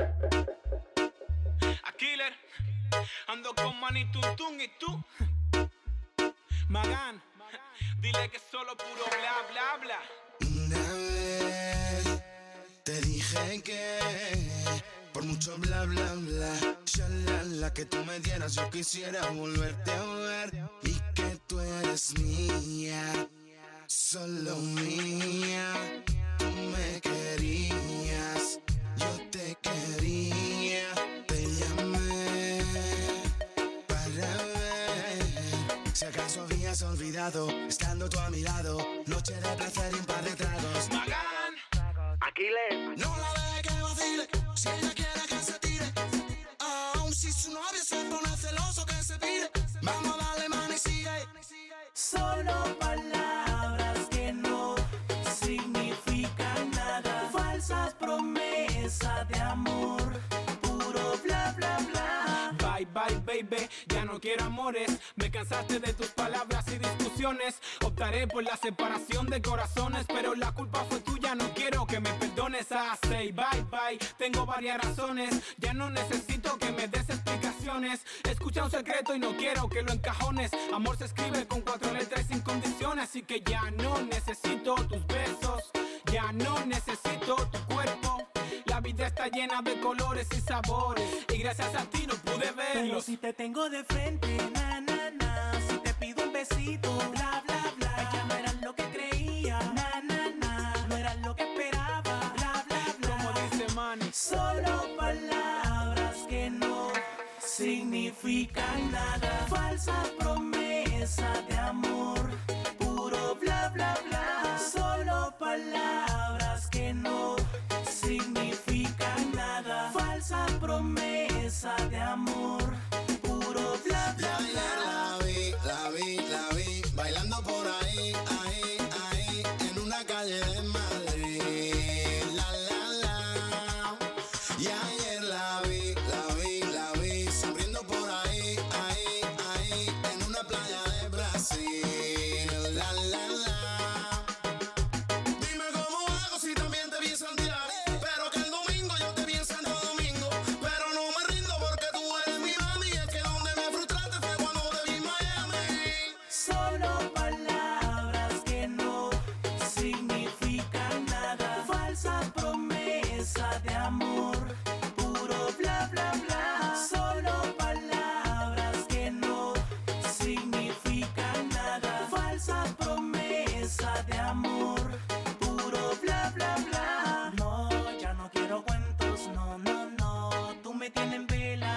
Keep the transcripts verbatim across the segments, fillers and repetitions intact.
A Killer, ando con Manny Tun Tun y tú, Magán, dile que solo puro bla bla bla. Una vez te dije que por mucho bla bla bla, shalala, que tú me dieras, yo quisiera volverte a ver. Y que tú eres mía, solo mía. Tú me querías, yo te quería. Te llamé para ver si acaso habías olvidado, estando tú a mi lado. Noche de placer y un par de tragos. Magán, Aquiles, no la deje que vacile, si ella quiere que se tire. Aun si su novio se pone celoso, que se pide. Vamos a darle mano y sigue. Solo palabras que no significan nada. Falsas promesas de amor, puro bla bla bla. bye bye baby, ya no quiero amores. Me cansaste de tus palabras y discusiones. Optaré por la separación de corazones, pero la culpa fue tuya, no quiero que me perdones. I say bye bye, tengo varias razones. Ya no necesito que me des explicaciones. Escucha un secreto y no quiero que lo encajones. Amor se escribe con cuatro letras sin condiciones. Así que ya no necesito tus besos, ya no necesito tu cuerpo. La vida está llena de colores y sabores, y gracias a ti no pude Pero verlos. si te tengo de frente, na na na, si te pido un besito, bla bla bla, ya no eras lo que creía, na na na, no eras lo que esperaba, bla bla bla. Como dice Manny, Solo palabras que no significan nada. Falsas promesas de amor, puro bla bla bla. Solo palabras que no significan nada. Falsas promesas de amor, puro bla Y bla ayer bla. la vi, la vi, la vi, bailando por ahí, ahí, ahí, en una calle de Madrid. La, la, la. Y ayer la vi, la vi, la vi, sonriendo por ahí, ahí, ahí, en una playa de Brasil. La, la, la. Dime cómo hago si también te vi en Santiago, pero que el domingo yo te vi en Santo Domingo. Pero no me rindo porque tú eres mi mami. Es que donde me frustraste fue cuando te vi en Miami. Solo palabras que no significan nada. Falsas promesas de amor, puro bla bla bla. Solo palabras que no significan nada. Falsas promesas de amor, puro bla bla bla. No, ya no quiero cuentos, no, no, no. Tú me tienes en vela,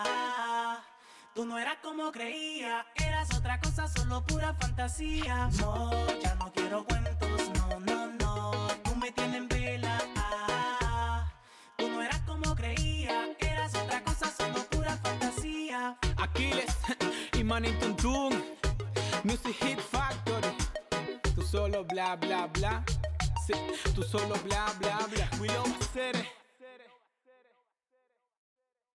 ah. Tú no eras como creía, eras otra cosa, solo pura fantasía. No, ya no quiero cuentos, no, no, no. Tú me tienes en vela, ah. Tú no eras como creía, eras otra cosa, solo pura fantasía. Aquiles y Manny Tun Tun, Music Hit Factory. Tú solo bla bla bla, sí, tú solo bla bla bla. We love hacer